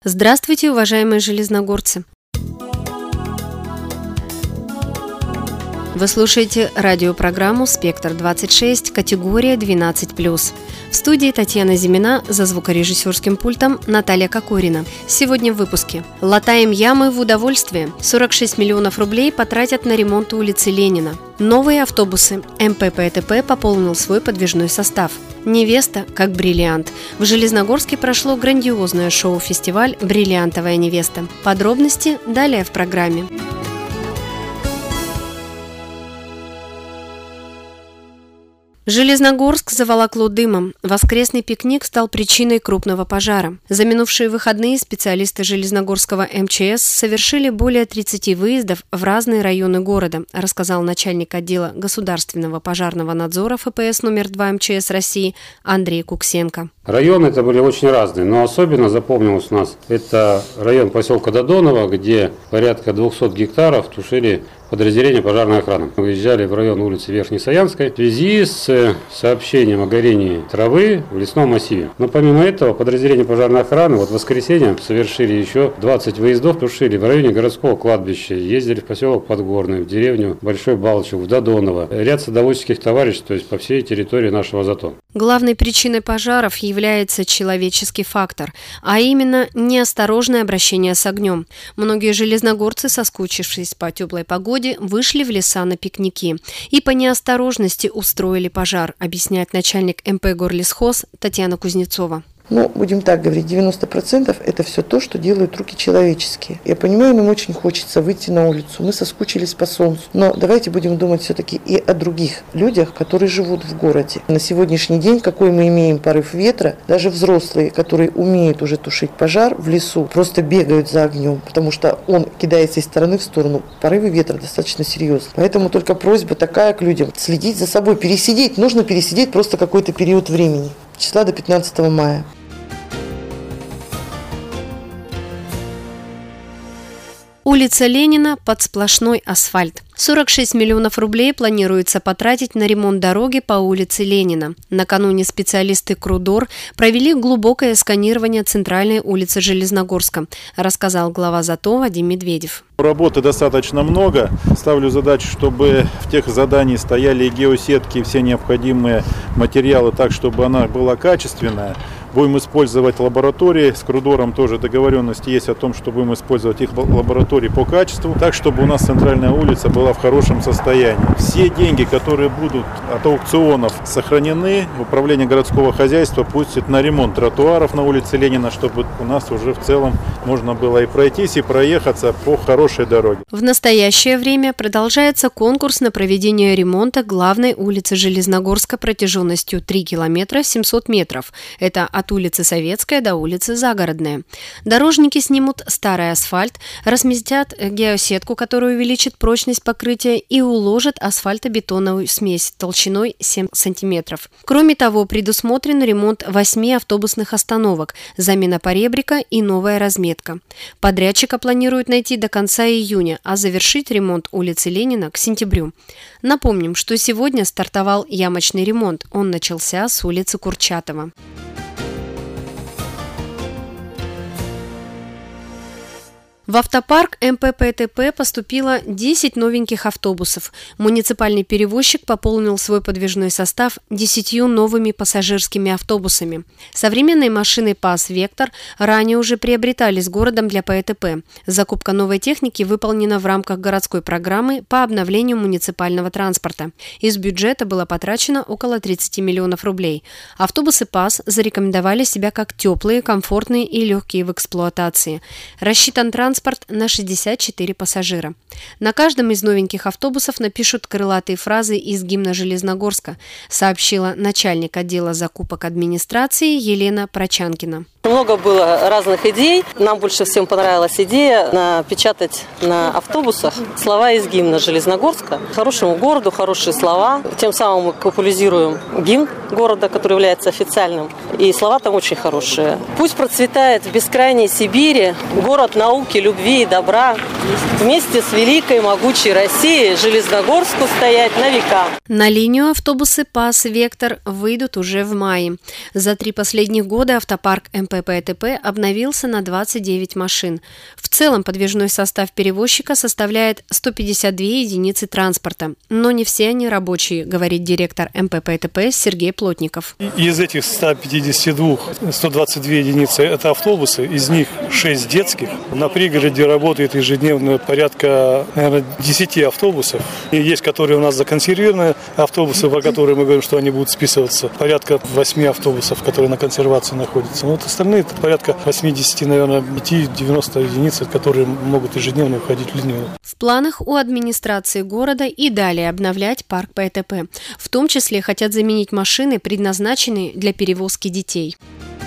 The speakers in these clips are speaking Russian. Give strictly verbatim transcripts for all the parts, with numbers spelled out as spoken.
Здравствуйте, уважаемые железногорцы! Вы слушаете радиопрограмму «Спектр-двадцать шесть», категория двенадцать плюс. В студии Татьяна Зимина, за звукорежиссерским пультом Наталья Кокорина. Сегодня в выпуске. Латаем ямы в удовольствие. сорок шесть миллионов рублей потратят на ремонт улицы Ленина. Новые автобусы. эм пэ пэ тэ пэ пополнил свой подвижной состав. Невеста как бриллиант. В Железногорске прошло грандиозное шоу-фестиваль «Бриллиантовая невеста». Подробности далее в программе. Железногорск заволокло дымом. Воскресный пикник стал причиной крупного пожара. За минувшие выходные специалисты Железногорского эм че эс совершили более тридцати выездов в разные районы города, рассказал начальник отдела государственного пожарного надзора эф пэ эс номер два эм че эс России Андрей Куксенко. Районы это были очень разные, но особенно запомнилось у нас это район поселка Додонова, где порядка двухсот гектаров тушили подразделение пожарной охраны. Мы выезжали в район улицы Верхнесаянской в связи с сообщением о горении травы в лесном массиве. Но помимо этого подразделение пожарной охраны вот в воскресенье совершили еще двадцать выездов, тушили в районе городского кладбища, ездили в поселок Подгорный, в деревню Большой Балчуг, в Додоново. Ряд садоводческих товариществ, то есть по всей территории нашего затона. Главной причиной пожаров является человеческий фактор, а именно неосторожное обращение с огнем. Многие железногорцы, соскучившись по теплой погоде, вышли в леса на пикники и по неосторожности устроили пожар, объясняет начальник эм пэ Горлесхоз Татьяна Кузнецова. Ну, будем так говорить, девяносто процентов это все то, что делают руки человеческие. Я понимаю, нам очень хочется выйти на улицу, мы соскучились по солнцу, но давайте будем думать все-таки и о других людях, которые живут в городе. На сегодняшний день, какой мы имеем порыв ветра, даже взрослые, которые умеют уже тушить пожар в лесу, просто бегают за огнем, потому что он кидается из стороны в сторону. Порывы ветра достаточно серьезные. Поэтому только просьба такая к людям: следить за собой, пересидеть, нужно пересидеть просто какой-то период времени. Числа до пятнадцатого мая. Улица Ленина под сплошной асфальт. сорок шесть миллионов рублей планируется потратить на ремонт дороги по улице Ленина. Накануне специалисты КРУДОР провели глубокое сканирование центральной улицы Железногорска, рассказал глава ЗАТО Вадим Медведев. Работы достаточно много. Ставлю задачу, чтобы в тех заданиях стояли и геосетки, и все необходимые материалы так, чтобы она была качественная. Будем использовать лаборатории. С КРУДОРом тоже договоренность есть о том, что будем использовать их лаборатории по качеству, так, чтобы у нас центральная улица была в хорошем состоянии. Все деньги, которые будут от аукционов сохранены, управление городского хозяйства пустит на ремонт тротуаров на улице Ленина, чтобы у нас уже в целом можно было и пройтись, и проехаться по хорошей дороге. В настоящее время продолжается конкурс на проведение ремонта главной улицы Железногорска протяженностью три километра семьсот метров. Это от улицы Советская до улицы Загородная. Дорожники снимут старый асфальт, разместят геосетку, которая увеличит прочность покрытия, и уложат асфальтобетоновую смесь толщиной семь сантиметров. Кроме того, предусмотрен ремонт восьми автобусных остановок, замена поребрика и новая разметка. Подрядчика планируют найти до конца июня, а завершить ремонт улицы Ленина к сентябрю. Напомним, что сегодня стартовал ямочный ремонт. Он начался с улицы Курчатова. В автопарк эм пэ пэ тэ пэ поступило десять новеньких автобусов. Муниципальный перевозчик пополнил свой подвижной состав десятью новыми пассажирскими автобусами. Современные машины ПАЗ «Вектор» ранее уже приобретались городом для пэ э тэ пэ. Закупка новой техники выполнена в рамках городской программы по обновлению муниципального транспорта. Из бюджета было потрачено около тридцати миллионов рублей. Автобусы ПАЗ зарекомендовали себя как теплые, комфортные и легкие в эксплуатации. Рассчитан транспорт Транспорт на шестьдесят четыре пассажира. На каждом из новеньких автобусов напишут крылатые фразы из гимна Железногорска, сообщила начальник отдела закупок администрации Елена Прочанкина. Много было разных идей. Нам больше всем понравилась идея напечатать на автобусах слова из гимна Железногорска. Хорошему городу, хорошие слова. Тем самым мы популяризируем гимн города, который является официальным. И слова там очень хорошие. Пусть процветает в бескрайней Сибири город науки, любви и добра. вместе с великой могучей Россией Железногорску стоять на века. На линию автобусы ПАС «Вектор» выйдут уже в мае. За три последних года автопарк эм пэ пэ тэ пэ обновился на двадцать девять машин. В целом подвижной состав перевозчика составляет сто пятьдесят две единицы транспорта, но не все они рабочие, говорит директор эм пэ пэ тэ пэ Сергей Плотников. Из этих ста пятидесяти двух сто двадцать две единицы – это автобусы, из них шесть детских. На пригороде работает ежедневно порядка, наверное, десяти автобусов. И есть, которые у нас законсервированные автобусы, по которым мы говорим, что они будут списываться. Порядка восьми автобусов, которые на консервации находятся. Но вот остальные – это порядка восьмидесяти, наверное, пяти-девяноста единиц, которые могут ежедневно входить в линию. В планах у администрации города и далее обновлять парк пэ тэ пэ. В том числе хотят заменить машины, предназначенные для перевозки детей.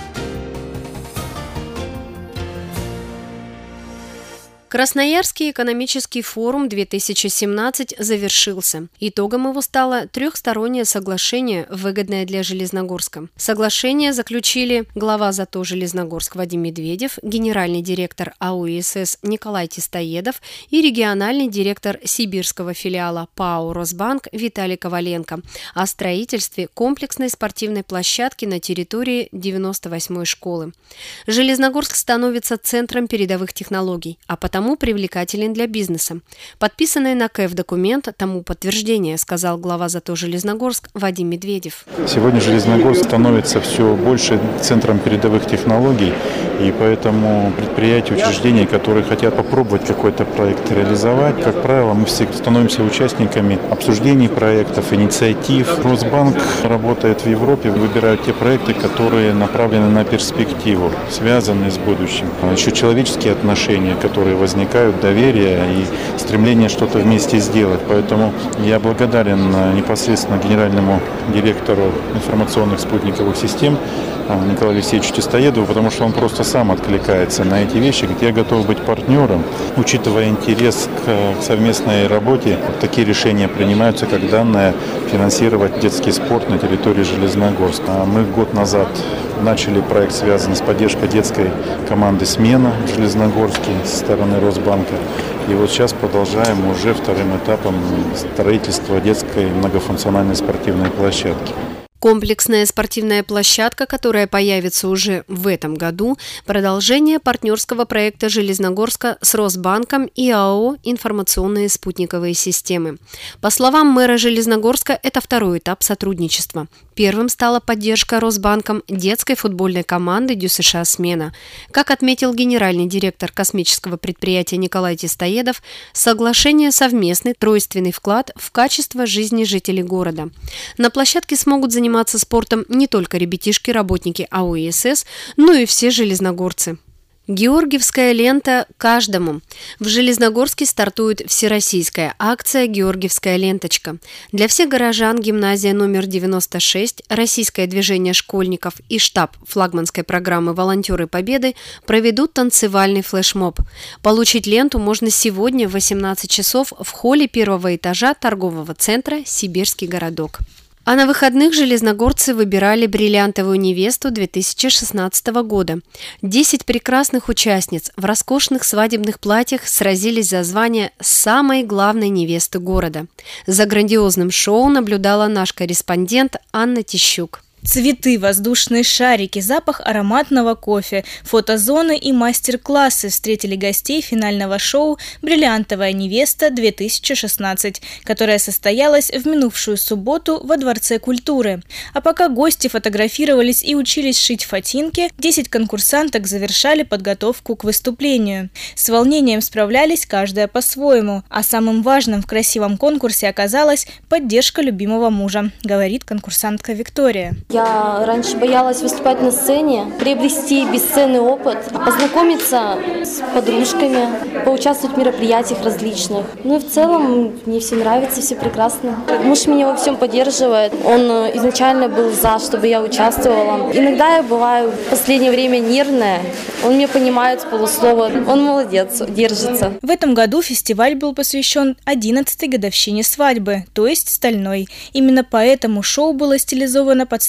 Красноярский экономический форум две тысячи семнадцать завершился. Итогом его стало трехстороннее соглашение, выгодное для Железногорска. Соглашение заключили глава ЗАТО Железногорск Вадим Медведев, генеральный директор а о эс эс Николай Тистоедов и региональный директор сибирского филиала ПАО «Росбанк» Виталий Коваленко о строительстве комплексной спортивной площадки на территории девяносто восьмой школы. Железногорск становится центром передовых технологий, а потому тому привлекателен для бизнеса. Подписанный на КЭФ документ тому подтверждение, сказал глава ЗАТО Железногорск Вадим Медведев. Сегодня Железногорск становится все больше центром передовых технологий, и поэтому предприятия, учреждения, которые хотят попробовать какой-то проект реализовать, как правило, мы все становимся участниками обсуждений проектов, инициатив. Росбанк работает в Европе, выбирают те проекты, которые направлены на перспективу, связанные с будущим. Еще человеческие отношения, которые возникают, возникают доверие и стремление что-то вместе сделать. Поэтому я благодарен непосредственно генеральному директору информационных спутниковых систем Николаю Алексеевичу Тистоедову, потому что он просто сам откликается на эти вещи, где готов быть партнером, учитывая интерес к совместной работе. Такие решения принимаются, как данное финансировать детский спорт на территории Железногорска. Мы год назад начали проект, связанный с поддержкой детской команды «Смена» в Железногорске со стороны Росбанка. И вот сейчас продолжаем уже вторым этапом строительства детской многофункциональной спортивной площадки. Комплексная спортивная площадка, которая появится уже в этом году, продолжение партнерского проекта Железногорска с Росбанком и АО «Информационные спутниковые системы». По словам мэра Железногорска, это второй этап сотрудничества. Первым стала поддержка Росбанком детской футбольной команды ДЮСШ «Смена». Как отметил генеральный директор космического предприятия Николай Тистоедов, соглашение – совместный тройственный вклад в качество жизни жителей города. На площадке смогут заниматься заниматься спортом не только ребятишки-работники а о эс эс, но и все железногорцы. Георгиевская лента каждому. В Железногорске стартует всероссийская акция «Георгиевская ленточка». Для всех горожан гимназия номер девяносто шесть, Российское движение школьников и штаб флагманской программы «Волонтеры Победы» проведут танцевальный флешмоб. Получить ленту можно сегодня в восемнадцать часов в холле первого этажа торгового центра «Сибирский городок». А на выходных железногорцы выбирали бриллиантовую невесту две тысячи шестнадцатого года. Десять прекрасных участниц в роскошных свадебных платьях сразились за звание самой главной невесты города. За грандиозным шоу наблюдала наш корреспондент Анна Тищук. Цветы, воздушные шарики, запах ароматного кофе, фотозоны и мастер-классы встретили гостей финального шоу «Бриллиантовая невеста-две тысячи шестнадцать», которое состоялось в минувшую субботу во Дворце культуры. А пока гости фотографировались и учились шить фатинки, десять конкурсанток завершали подготовку к выступлению. С волнением справлялись каждая по-своему, а самым важным в красивом конкурсе оказалась поддержка любимого мужа, говорит конкурсантка Виктория. Я раньше боялась выступать на сцене, приобрести бесценный опыт, познакомиться с подружками, поучаствовать в мероприятиях различных. Ну и в целом мне все нравится, все прекрасно. Муж меня во всем поддерживает. Он изначально был за, чтобы я участвовала. Иногда я бываю в последнее время нервная. Он меня понимает с полуслова. Он молодец, держится. В этом году фестиваль был посвящен одиннадцатой годовщине свадьбы, то есть стальной. Именно поэтому шоу было стилизовано под средневековье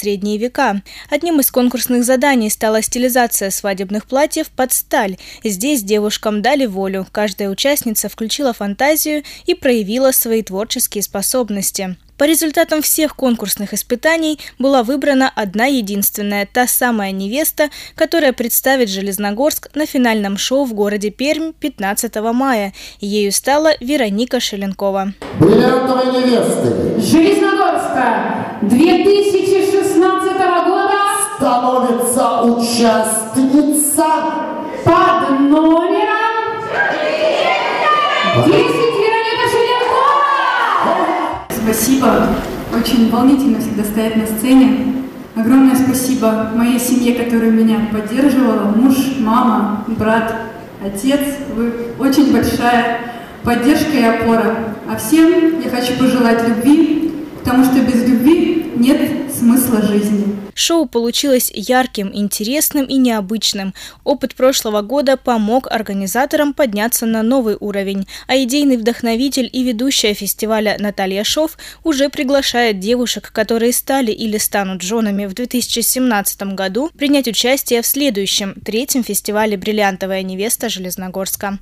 средние века. Одним из конкурсных заданий стала стилизация свадебных платьев под сталь. Здесь девушкам дали волю. Каждая участница включила фантазию и проявила свои творческие способности. По результатам всех конкурсных испытаний была выбрана одна единственная, та самая невеста, которая представит Железногорск на финальном шоу в городе Пермь пятнадцатого мая. Ею стала Вероника Шеленкова. Бриллиантовой невестой Железногорска две тысячи шестнадцатого года становится участница под номером десять. Спасибо. Очень волнительно всегда стоять на сцене. Огромное спасибо моей семье, которая меня поддерживала. Муж, мама, брат, отец. Вы очень большая поддержка и опора. А всем я хочу пожелать любви, потому что без любви нет смысла жизни. Шоу получилось ярким, интересным и необычным. Опыт прошлого года помог организаторам подняться на новый уровень, а идейный вдохновитель и ведущая фестиваля Наталья Шов уже приглашает девушек, которые стали или станут женами в две тысячи семнадцатом году, принять участие в следующем, третьем фестивале «Бриллиантовая невеста» Железногорска.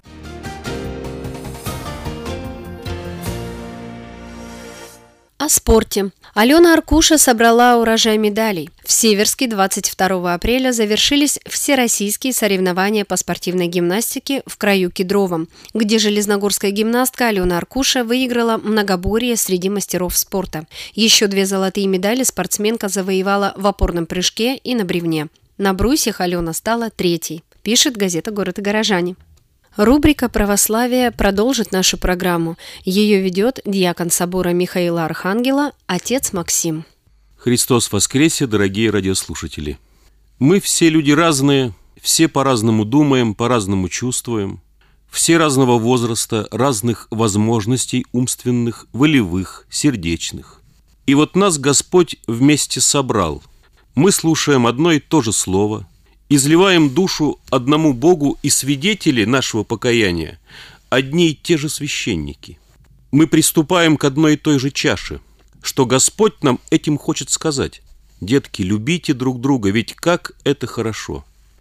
О спорте. Алена Аркуша собрала урожай медалей. В Северске двадцать второго апреля завершились всероссийские соревнования по спортивной гимнастике в краю Кедровом, где железногорская гимнастка Алена Аркуша выиграла многоборье среди мастеров спорта. Еще две золотые медали спортсменка завоевала в опорном прыжке и на бревне. На брусьях Алена стала третьей, пишет газета «Город и горожане». Рубрика «Православие» продолжит нашу программу. Ее ведет диакон собора Михаила Архангела, отец Максим. Христос воскресе, дорогие радиослушатели! Мы все люди разные, все по-разному думаем, по-разному чувствуем, все разного возраста, разных возможностей умственных, волевых, сердечных. И вот нас Господь вместе собрал. Мы слушаем одно и то же слово, изливаем душу одному Богу, и свидетели нашего покаяния одни и те же священники. Мы приступаем к одной и той же чаше. Что Господь нам этим хочет сказать? Детки, любите друг друга, ведь как это хорошо.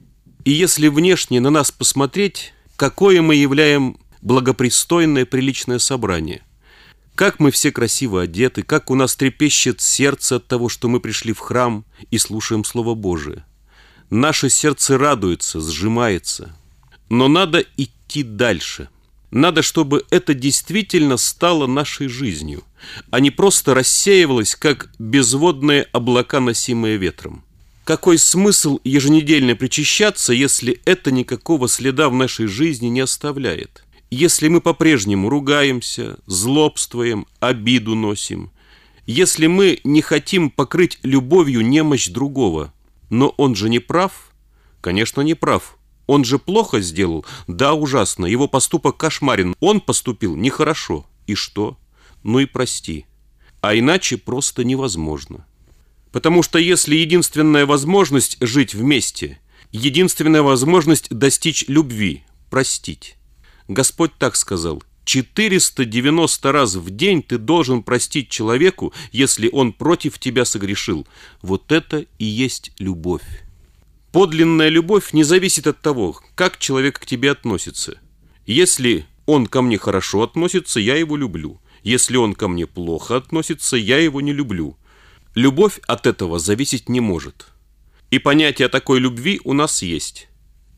И если внешне на нас посмотреть, какое мы являем благопристойное, приличное собрание. Как мы все красиво одеты, как у нас трепещет сердце от того, что мы пришли в храм и слушаем Слово Божие. Наше сердце радуется, сжимается. Но надо идти дальше. Надо, чтобы это действительно стало нашей жизнью, а не просто рассеивалось, как безводные облака, носимые ветром. Какой смысл еженедельно причащаться, если это никакого следа в нашей жизни не оставляет? Если мы по-прежнему ругаемся, злобствуем, обиду носим, если мы не хотим покрыть любовью немощь другого, но он же не прав? Конечно, не прав. Он же плохо сделал? Да, ужасно. Его поступок кошмарен. Он поступил нехорошо. И что? Ну и прости. А иначе просто невозможно. Потому что если единственная возможность жить вместе, единственная возможность достичь любви, простить. Господь так сказал: четыреста девяносто раз в день ты должен простить человеку, если он против тебя согрешил. Вот это и есть любовь. Подлинная любовь не зависит от того, как человек к тебе относится. Если он ко мне хорошо относится, я его люблю. Если он ко мне плохо относится, я его не люблю. Любовь от этого зависеть не может. И понятие такой любви у нас есть.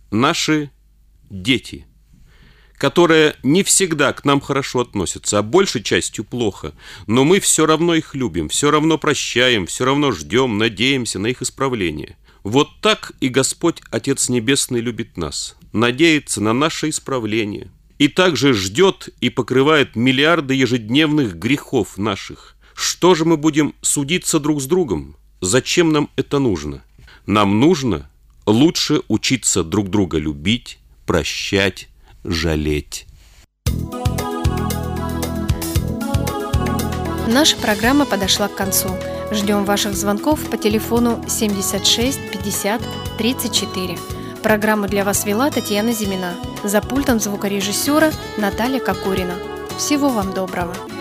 Наши дети, которые не всегда к нам хорошо относятся, а большей частью плохо, но мы все равно их любим, все равно прощаем, все равно ждем, надеемся на их исправление. Вот так и Господь, Отец Небесный, любит нас, надеется на наше исправление, и также ждет и покрывает миллиарды ежедневных грехов наших. Что же мы будем судиться друг с другом? Зачем нам это нужно? Нам нужно лучше учиться друг друга любить, прощать, жалеть. Наша программа подошла к концу. Ждем ваших звонков по телефону семьдесят шесть пятьдесят тридцать четыре. Программу для вас вела Татьяна Зимина. За пультом звукорежиссера Наталья Кокорина. Всего вам доброго.